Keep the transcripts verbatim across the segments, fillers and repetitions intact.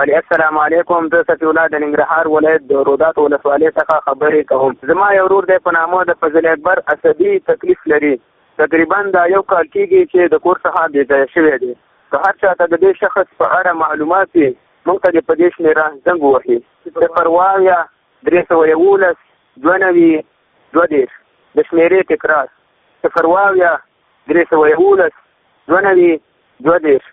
بله السلام علیکم. زه صفي الله د ننګرهار ولایت د رودات ولسوالۍ څخه خبرې کوم. زما یو ورور دی په نامه د فضل اکبر عصبي تکلیف لري. تقریبا دا یو کال کېږي چې د کور څخه بې ځایه شوی دی. که هر چا ته د دې شخص په اړه معلومات وي موږ ته دې په دې شمېره زنګ ووهي صفر واویا درې سوه یولس دوه نوي دوه دېرش. د شمېرې تکرار صفر واویا درې سوه یولس دوه نوي دوه دېرش.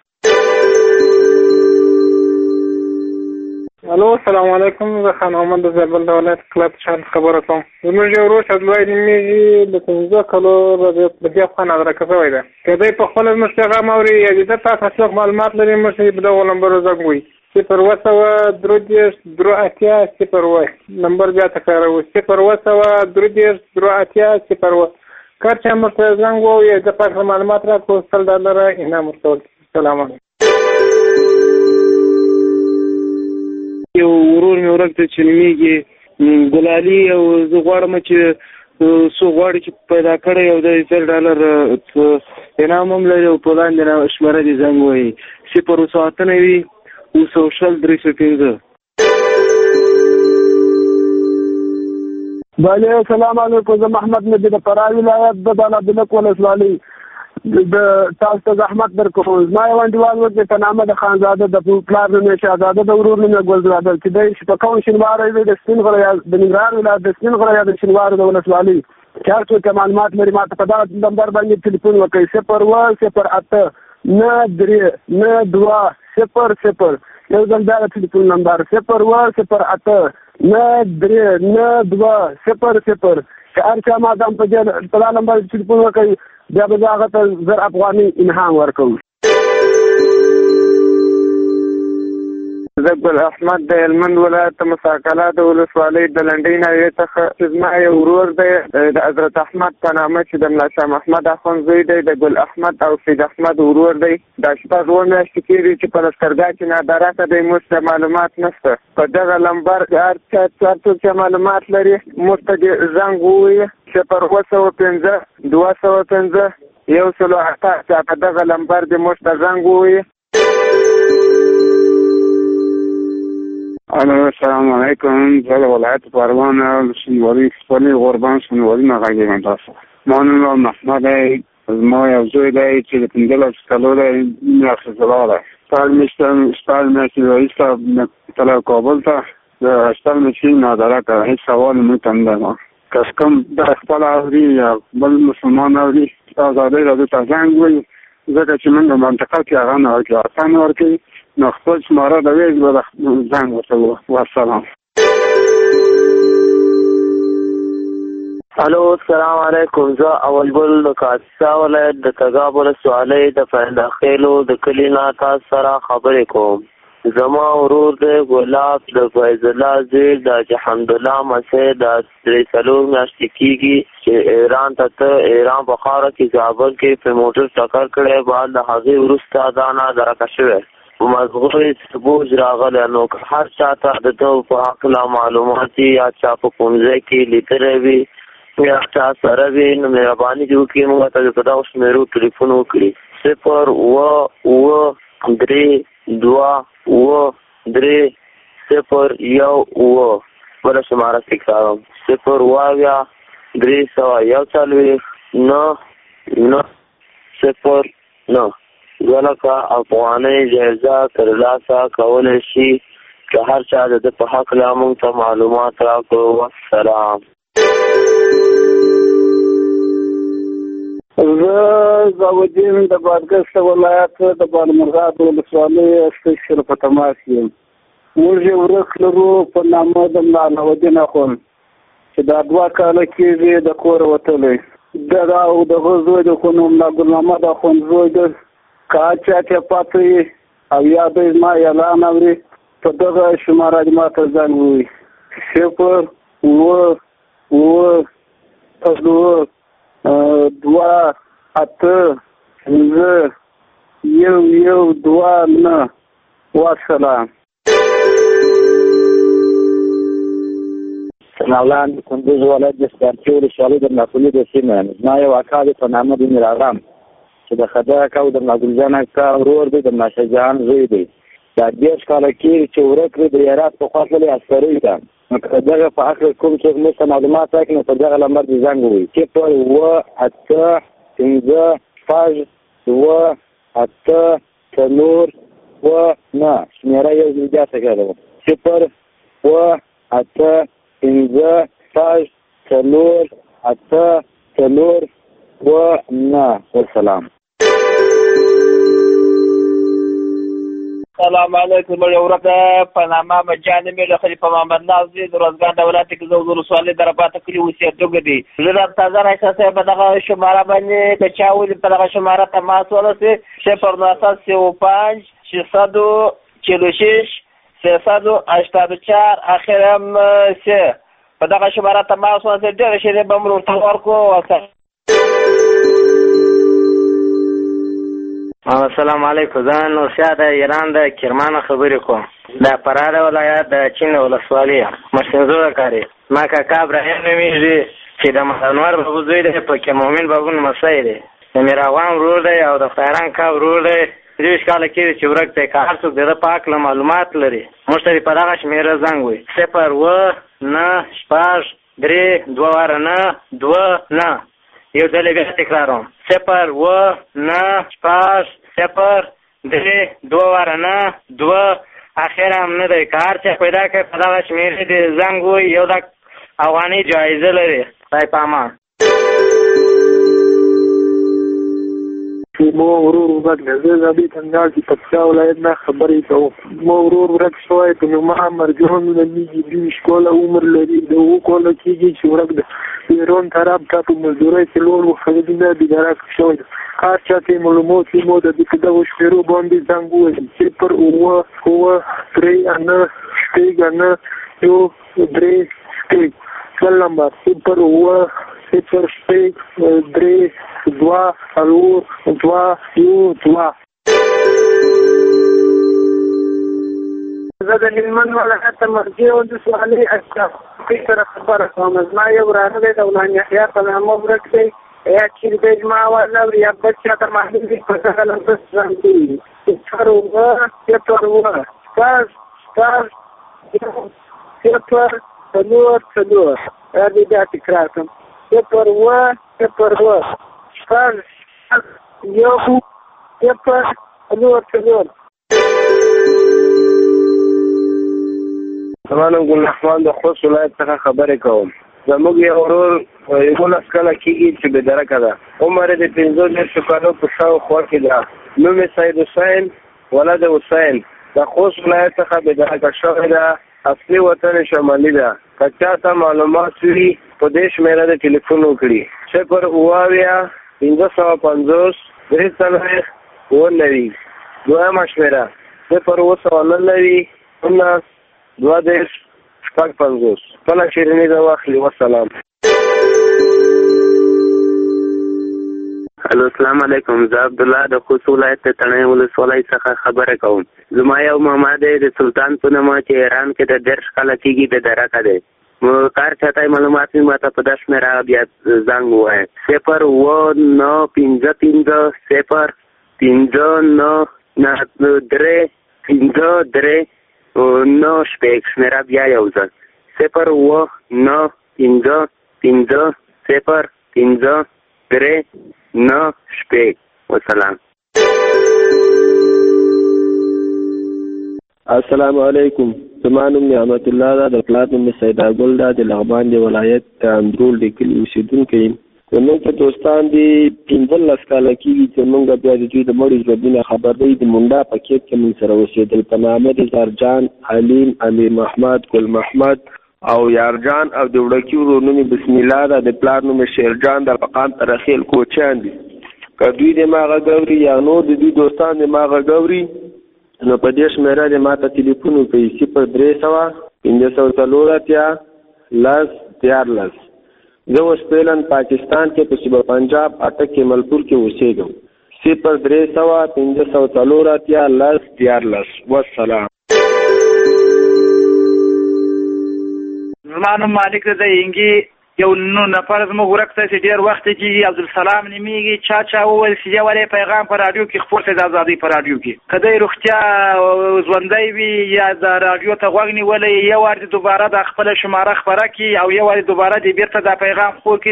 الو السلام علیکم. زه خان محمد د زابل د ولایت کلب شان خبره کوم. زموږ یو ورور عبدالوحید نومېږي د پنځه کالو بدي افغان ادرکه شوی دی. که دی په خپله زموږ پیغام اوري یا د ده تاسو څوک معلومات لري موږ ته په دغو نمبرو زنګ ووهي صفر اوه سوه درې دېرش درې اتیا صفر اوه. نمبر بیا تکراروو صفر اوه سوه درې دېرش درې اتیا صفر اوه. که هر چا موږ ته زنګ ووهي د پاک معلومات راکړو سل ډالره انعام ورکول. سلام علیکم. یو ورور مې ورک ته چې نومېږي ګلالي او زه غواړم چې څو غواړي چې پیدا کړی او د سل ډالر انعام هم لري او په لاندې شمېره دې زنګ ووهي صفر اوه سوه اته نوي اوه سوه شل درې سوه پنځه. بله السلام علیکم. زه محمد نبي د فراه ولایت د دالابلک ولسوالۍ د تاسو ته زحمت درکوم. زما یو انډیوال ورته په نامه د خانزاده د پلار نوم یې شهزاده د ورور نوم یې ګلزاده چې دی په کوم شینواری وي د سپین غره یا د ننګرهار ولایت د سپین غره یا د شینوارو د ولسوالۍ چې هر څوک معلومات لري ما ته په دغه نمبر باندې تلیفون وکړئ صفر اوه صفر اته نه درې نه دوه صفر صفر. یو ځل بیا د تلیفون نمبر صفر اوه صفر اته نه درې نه دوه صفر صفر. که هر چا ما ته په دغه نمبر تلیفون وکړئ بیا به زه هغه ته زر افغاني انعام ورکوم. زه ګل احمد د هلمند ولایت د مساکله د ولسوالۍ د لنډۍ ناحیې څخه چې زما یو ورور دی د حضرت احمد په نامه چې د ملا شاه محمد اخوند زوی دی د ګل احمد او سید احمد ورور دی. دا شپږ اووه میاشتې کېږي چې په لښکرګاه کې نادراته دی. موږ ته معلومات نشته. په دغه لمبر هر چا هر څوک چې معلومات لري موږ ته دې زنګ ووهي صفر اوه سوه پنځه دوه سوه پنځه یو سلو اته چې په دغه لمبر دې موږ ته زنګ ووهي. السلام علیکم. زه د ولایت پروان شینواري خپلې غوربان شینواري نه غږېږم تاسو. ما نوم محمد دی. زما یو زوی دی چې د پنځلس کالو دی میرخزلا دی. شپږ میاشتې وروسته تللی کابل ته د شپږ میاشتې نادرکه هېڅ سوال موږ ته نه دی. که کوم د خپل اوري یا بل مسلمان اوري ازادۍ راځي ته زنګ ووهي ځکه چې موږ په منطقه کې هغه نه ورکوي اسان ورکوي نو خپل شماره د ویل به زنګ ورته والسلام. الو السلام علیکم. زه اول ګل د کاسا ولایت د تګاب ولسوالۍ د فیضاخیلو د کلي نه تاسو سره خبرې کوم. زما ورور دی ګلاب د فیض الله زوی د حمدالله مسیح د درې څلور میاشتې کېږي چې ایران ته ته ایران په خاوره کې زابل کې په موټر ټکر کړی. بعد د هغې وروسته دا نادرکه شوی مضغوط بوج راغلی. نو که هر چا ته د ده په هکله معلومات یا چا په کوم ځای کې لیدلی وي یا چا سره وي نو مهرباني دې وکړي موږ ته په دغو شمېرو ټلیفون وکړي صفر اوه اوه درې دوه اوه درې صفر یو اوه. بله شماره تکراروم صفر اویا درې سوه یو څلوېښت نه نه صفر نه. دوه لکه افغانۍ جایزه ترلاسه کولی شي که هر چا د ده په هکله موږ ته معلومات راکړو. والسلام. زه ضیاءالدین د بادغیس ولایت د بالمرغاب ولسوالۍ استشهر په تماس یم. موږ یو ورک لرو په نامه د ملا علاءالدین اخوند چې دا دوه کاله کېږي د کوره وتلی. د او د هغه زوی د خو نوم ملا ګلمحمد اخوند زوی دی. که هر چا ته پاته وي او یا دی زما اعلان اوري په دغه شماره دې ما ته زنګ ووهي صفر اوه اوه څلور دوه اته پنځه یو یو دوه نه. والسلام. سناولان کندوز ولایت د سپارچي ولسوالۍ د ملاپولي د سیمې یم. زما یو اکا دی په نامه د میراغام چې د خدای اکا او د ملا ګلجان اکا ورور دی د ملا شاه جهان زوی دی. دا دېرش کاله کېږي چې ورک کړي د هرات پخوا تللې عسکرۍ ته. نو که دغه په هکله کوم څوک موږ ته معلومات راکړي نو په دغه نمبر دې زنګ ووهي. صفر اووه اته پنځه شپږ اووه اته څلور اووه نه شمېره یو ځل بیا تکراروم. صفر اووه اته پنځه شپږ څلور اته څلور اووه نه. والسلام. سلام علیکم. ورته په نامه مجان مې له خلیفه محمد ناز دی د روزګان د ولایت کې زه ولسوالۍ د رباطه کلي اوسېدونکی دی. زه د تازه رایسه صاحب په دغه شماره باندې که چا ولي په دغه شماره تماس ونیسي صفر نهه سی و پنج ششصد و چهل و شش سیصد و هشتاد و چهار اخر هم سه په دغه شماره تماس ونیسي ډېرې شیدې به موږ ورته ورکړو. السلام علیکم. زه نورشاه د ایران د کرمان خبرې کوم. د فراه د ولایت د چین ولسوالۍ مشنزو د کاري ما کاکا ابراهیم نومیږي چې د محمد بابو زوی دی. په کې مومن بابو نمسی دی. د میراغوان ورور دی او د خیران کا ورور دی. دېرش کاله کېږي چې ورک دی. که هر څوک د ده په هکله معلومات لري موږ ته په دغه شمېره زنګ ووهي. صفر اووه نه شپږ درې دوه واره نه دوه نه. یو ځل یې بیا تکراروم. صفر اووه نه شپږ صفر درې دوه واره نه دوه اخر هم نه دی. که هر چا پیدا کړي په دغه شمېرې دې زنګ ووهي. یو لک افغانۍ جایزه لري. خدای په امان. مو ورور ورک دی. زه زابي تنګال چې پکتیا ولایت نه خبرې کوم. مو ورور ورک شوی په نومه مرجان نومیږي. دویشت کاله عمر لري. د اووه کاله کېږي چې ورک دی. ایران طرف ته په مزدورۍ کې لوړ و خریدونه بیدرک شوی دی. هر چا ته معلومات وي مو د دې په دغو شمېرو باندې زنګ ووهي. صفر اووه اووه درې نه شپږ نه یو درې شپږ. بل نمبر صفر اووه صفر شپږ درې دوه څلور دوه یو دوه. زه د هلمند ولایت مرجې ولسوالۍ اشرافي سره خبره کوم. زما یو وراره دی د غلام یحیی په نامه ورک دی. یا چې دی زما والاوري یا بل چا ته معلوم دي په دغه لمبه زنګ ووهي. صفر اووه صفر اووه شپږ شپږ یو صفر څلور څلور. دا دې بیا تکرار کړم. صفر اووه صفر اووه شپږ یو صفر څلور څلور. زما نوم ګل رحمان د خوست ولایت څخه خبرې کوم. زموږ یو ورور یولس کاله کېږي چې بېدرکه ده. عمر یې د پنځو دېرشو کالو په شاوخوا کې ده. نوم یې سید حسین ولد حسین د خوست ولایت څخه بېدرکه شوې ده. اصلي وطن یې شمالي ده. که چا ته معلومات وي په دې شمېره د ټلیفون وکړي. صفر اووه اویا پنځه سوه پنځوس درې څلوېښت اووه نوي. دویمه شمېره صفر اووه سوه نهه نوي نهه دوه دېرش شپږ پنځوس. خپله شیریني ده واخلي. والسلام. الو السلام علیکم. زه عبدالله د خوست ولایت د تڼۍ ولسوالۍ څخه خبره کوم. زما یو ماما دی د سلطان په نامه چې ایران کې د دېرش کاله کېږي بېدرکه دی. کار چاته معلومات وي ماته په دا شمېره بیا زنګ ووایه. صفر اووه نه پنځه پنځه صفر پنځه نه نه درې پنځه درې نه شپږ. شمېره بیا یو ځل. صفر اووه نه پنځه پنځه صفر پنځه درې نه شپږ. والسلام. السلام علیکم. زما نوم نعمت الله ده. د پلار نوم مې سیدا ګل ده. د لغمان د ولایت د اندرول د کلي اوسېدونکی یم. زموږ چې دوستان دي پنځلس کاله کېږي چې موږ بیا د دوی د مړو ژوندونه خبر دی. د منډا په کیپ کې موږ سره اوسېدل. په نامه د زرجان علیم امیر محمد ګل محمد او یارجان او د وړکي ورور نوم بسم الله ده. د پلار نوم شیرجان د مقام ترخیل کوچیان دي. که دوی د ما غږ اوري یا نور د دوی دوستان د ما غږ اوري نو په دې شمېره د ما ته تلیفون وکړي. صفر درې سوه پنځه سوه څلور اتیا لس دیارلس. زه اوس فعلاً پاکستان کې په صوبه پنجاب اټک کې ملپور کې اوسېږم. صفر درې سوه پنځه سوه څلور اتیا لس دیارلس. والسلام. زما نوم مالک رضا اینګي یو نو نفر زموږ ورک ته چې ډېر وخت کېږي عبدالسلام نومېږي چا چا وویل چې یو ولې پیغام په راډیو کې خپور کړئ د ازادۍ په راډیو کې که دی روغتیا ژوندی وي یا د راډیو ته غوږ نیولی یو وار دې دوباره دا خپله شماره خپره کړي او یو وار دوباره دې بېرته دا پیغام خپور کړي.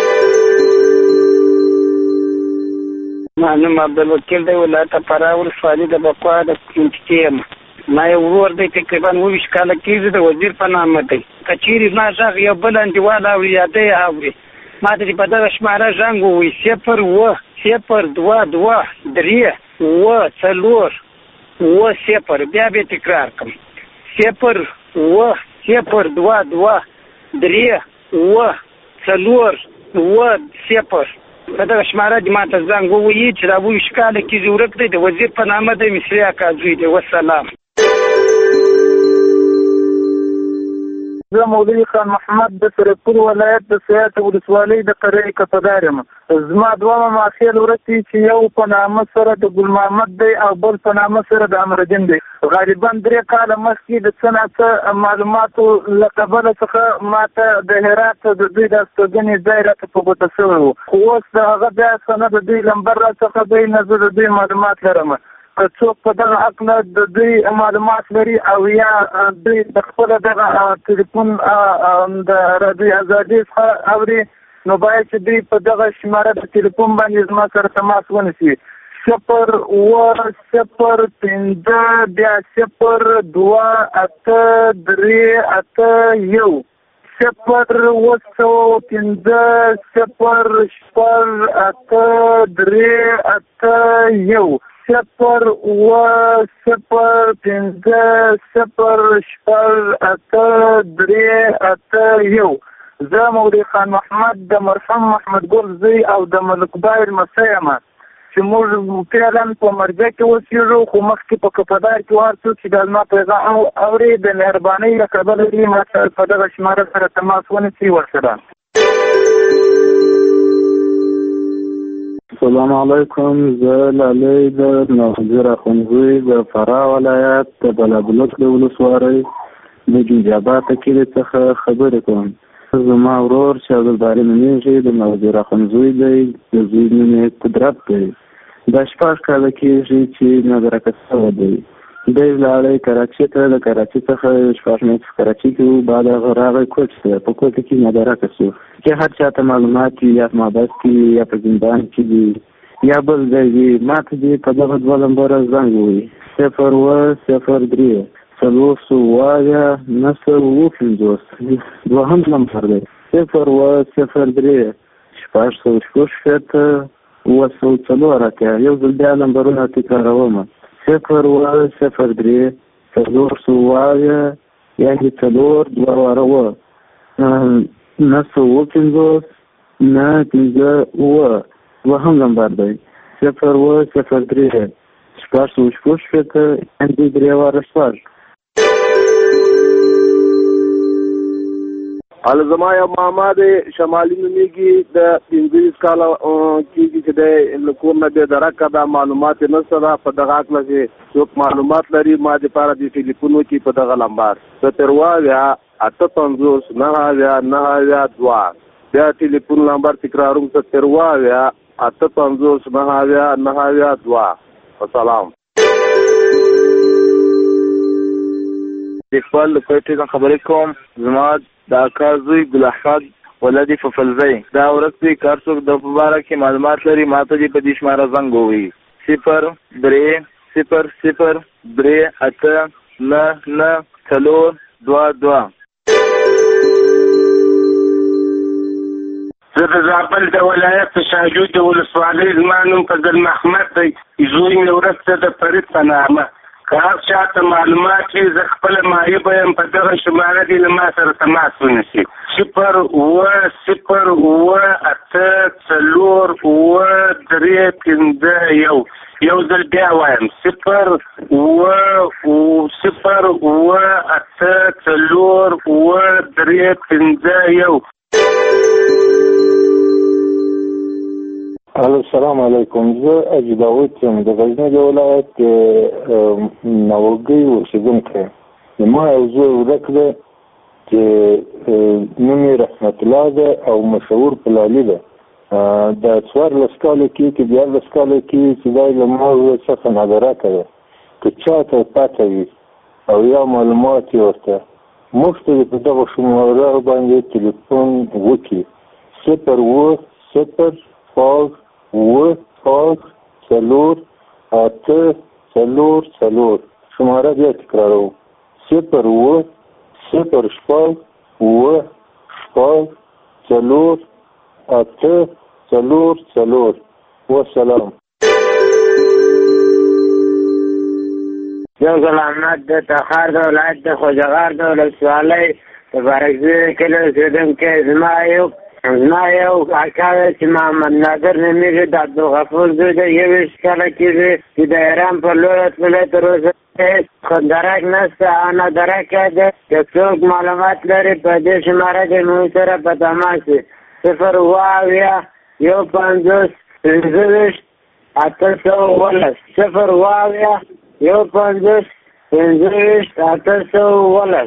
معلوم عبدالوکیل دی ولایت فراه ولسوالي د بکوا د کنټکي یم. ما یو ورور دی تقریبا اووه ویشت کاله کېږي د وزیر په نامه دی. که چېرې زما غږ یو بل انډیوال اوري یا دی اوري ما ته دې په دغه شماره زنګ ووایي صفر اووه صفر دوه دوه درې اووه څلور اووه صفر بیا به تکرار کړم صفر اووه صفر دوه دوه درې اووه څلور اووه صفر په دغه شماره دې ما ته زنګ ووایي چې دا اووه ویشت کاله کېږي ورک دی د وزیر په نامه دی مصري اکا زوی دی. والسلام. زه مولوي خان محمد د سرپور ولایت د سیات ولسوالۍ د قریې کپدار یم. زما دوه ماخیل ورک دي چې یو په نامه سره د ګل محمد دی او بل په نامه سره د امرالدین دی. غالبا درې کاله مخکې د څه نه څه معلوماتو له کبله څخه ما ته د هرات د دوی د استوګنې ځای راته په ګوته شوی و، خو اوس د هغه بیا څه نه د دوی لمبر را څخه دی نه زه د دوی معلومات لرم. که څوک په دغه حق نه د دوی معلومات لري او یا دوی د خپله دغه تلیفون د رادیو ازادۍ څخه اوري نو باید چې دوی په دغه شماره د تلیفون باندې زما سره تماس ونیسي. صفر اووه صفر پنځه بیا صفر دوه اته درې اته یو صفر اووه سوه پنځه صفر شپږ اته درې اته یو صفر اووه صفر پنځه صفر شپږ اته درې اته یو. زه مولوي خان محمد د مرحوم محمد ګل زوی او د ملک بای لمسی یم چې موږ فعلا په مرجع کې اوسېږو، خو مخکې په کپدار کې هر څوک چې دا زما پیغام اوري د مهربانۍ له کبله دې ما ته په دغه شماره سره تماس ونیسي. ورسره السلام علیکم. زه لالی د نوحضر اخوندزوی د فراه ولایت د بلابلوک د ولسوالۍ د جوجاباد کلي څخه خبرې کوم. زما ورور چې عبدالباري نومېږي د نوحضر اخوندزوی دی، د زوی نوم یې قدرت دی. دا شپږ کاله کېږي چې نادرکه شوی دی. دی لاړی کراچۍ ته، د کراچۍ څخه شپږ میاشتې په کراچۍ کې وو، بعد هغه راغی کوټ ته، په کوټ کې نادرکه شو. چې هر چاته معلومات وي یا په محبس کې یا په زندان کې دي یا بل ځای وي، ما ته دې په دغه دوه نمبره زنګ ووایي صفر اووه صفر درې څلور سوه اویا نهه سوه اووه پنځوس. دوهم نمبر دی صفر اووه صفر درې شپږ سوه شپږ شپېته اووه سوه څلور اتیا. یو ځل بیا نمبرونه تکراروم صفر اووه صفر درې څلور سوه اویا یعنې څلور دوه واره اووه نهه سوه اووه پنځوس نهه پنځه اووه. دوهم نمبر دی صفر اووه صفر درې شپږ سوه شپږ شپېته یعنې درې واره شپږ. حالا زما یو ماما دی شمالي نومېږي، د پنځه ویشت کاله کېږي چې دی له کور نه بې درکه ده، معلومات یې نشته ده. په دغه هکله چې څوک معلومات لري ما دپاره دې ټلیفون وکړي په دغه لمبر صفر اویا اته پنځوس نهه اویا نهه اویا دوه. بیا ټلیفون لمبر تکراروم صفر اویا اته پنځوس نهه اویا نهه اویا دوه. السلام. لیکوال د کوټې څخه خبرې کوم. زما د اکا زوی ګل احمد ولدي ففلزی دا ورک دی. که هر څوک د په باره کې معلومات لري ما ته دې په دې شماره زنګ ووایي صفر درې صفر صفر درې اته نهه نهه څلور دوه دوه. زه د زابل د ولایت د شاجوی د ولسوالۍ زما نوم فضل محمد دی. زوی مې ورک ته د فرید په نامه. که هر چاته معلومات وي زه خپله معیوبه یم، په دغه شماره دې له ما سره تماس ونیسي صفر اووه صفر اووه اته څلور اووه درې پنځه یو. یو ځل بیا وایم صفر اووه صفر اووه اته څلور اووه درې پنځه یو. السلام علیکم. زه اجي داود یم د غزني د ولایت ناوګۍ اوسېدونکی یم. زما یو زوی ورک دی چې نوم یې رحمت الله ده او مشهور پلالي ده. د څوارلس کالو کې چې دیارلس کالو کې چې دا له ما څخه نادرکه ده که چا ته پته وي او یا معلومات یې ورته موږ ته په دغه شماره باندې تلیفون وکړي صفر اووه صفر شپږ اووه شپږ څلور اته څلور څلور. شماره بیا تکراروم صفر اووه صفر شپږ اووه شپږ څلور اته څلور څلور. والسلام. یو ځل احمد د تخار د ولایت د خوجغار د ولسوالۍ د بارکزي کلي اوسېدونکی زما یو زما یو اکا دی چې محمد نادر نومېږي د عبدالغفور زوی دی. یوویشت کاله کېږي چې د ایران پر لویه تللی تر اوسه خو درک نشته او نه درکه ده. که څوک معلومات لري په دې شماره کې موږ سره په تماس وي صفر اووه اویا یو پنځوس پنځه ویشت اته سوه اوولس صفر اووه اویا یو پنځوس پنځه ویشت اته سوه اوولس.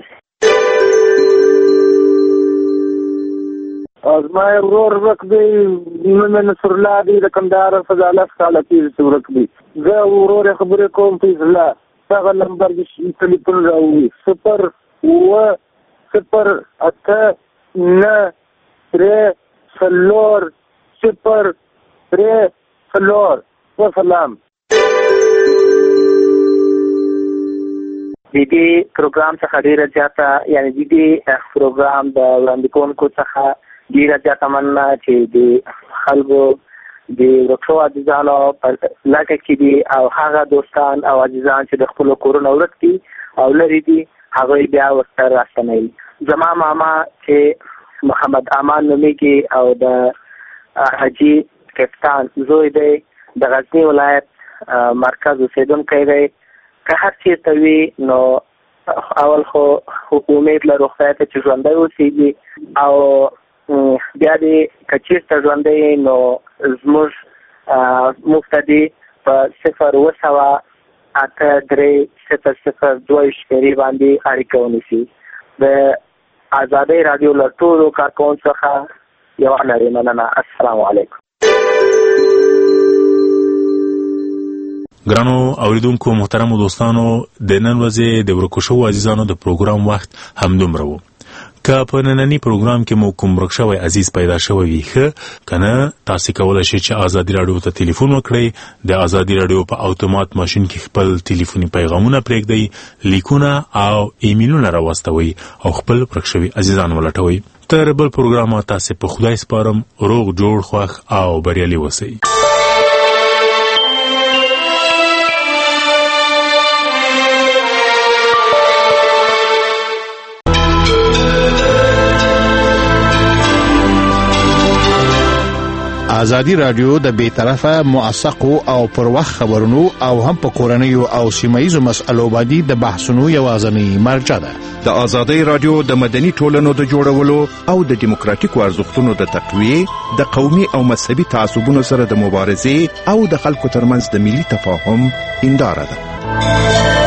زما ورور ورک دی نوم یې نصر الله دی د کندهار فضالت کاله کېږي چې ورک دی. زه ورور یې خبرې کوم فیض الله دغه نمبر کې تلیفون راوړي صفر اووه صفر اته نه درې څلور صفر درې څلور. وسلام. د دې پروګرام څخه ډېره زیاته یعنې د دې پروګرام د وړاندې کوونکو څخه ډېره زیاته مننه چې د خلکو د ورک شوو عزیزانو په لټه کې دي او هغه دوستان او عزیزان چې د خپلو کورونو ورک دي او لرې دي هغوی بیا ورته راستنوي. زما ماما چې محمد امان نومېږي او د حاجي کپتان زوی دی د غزني ولایت مرکز اوسېدونکی دی. که هر چېرته وي نو اول خو امید لرو خدای ته چې ژوندی اوسېږي او بیا دې که چېرته ژوندی نو زموږ موږ ته دې په صفر اووه سوه اته درې صفر صفر دوه ویشت شمېرې باندې اړیکه ونیسي. د ازادۍ راډیو له ټولو کارکوونکو څخه یوه نرۍ مننه. السلام علیکم. ګرانو اوریدونکو محترمو دوستانو د نن ورځې د ورکو شوو عزیزانو د پروګرام وخت همدومره و. که په نننی پروګرام کې مو کوم ورک شوی عزیز پیدا شوی وي ښه که نه تاسې کولی شئ چې ازادي راډیو ته تلیفون وکړئ د ازادي راډیو په اتومات ماشین کې خپل تلیفوني پیغامونه پرېږدئ لیکونه او ایمیلونه راواستوئ او خپل ورک شوي عزیزان ولټوئ. تر بل پروګرامه تاسې په خدای سپارم روغ جوړ خوښ او بریالي اوسئ. ازادي رادیو د بې طرفه موثقو او پر وخت خبرونو او هم په کورنیو او سیمه‌ایزو مسألو باندې د بحثونو یوازینی مرجع ده. د ازادي رادیو د مدني ټولنو د جوړولو او د دیموکراتیکو ارزښتونو د تقویې د قومي او مذهبي تعصبونو سره د مبارزې او د خلکو ترمنځ د ملي تفاهم هنداره ده.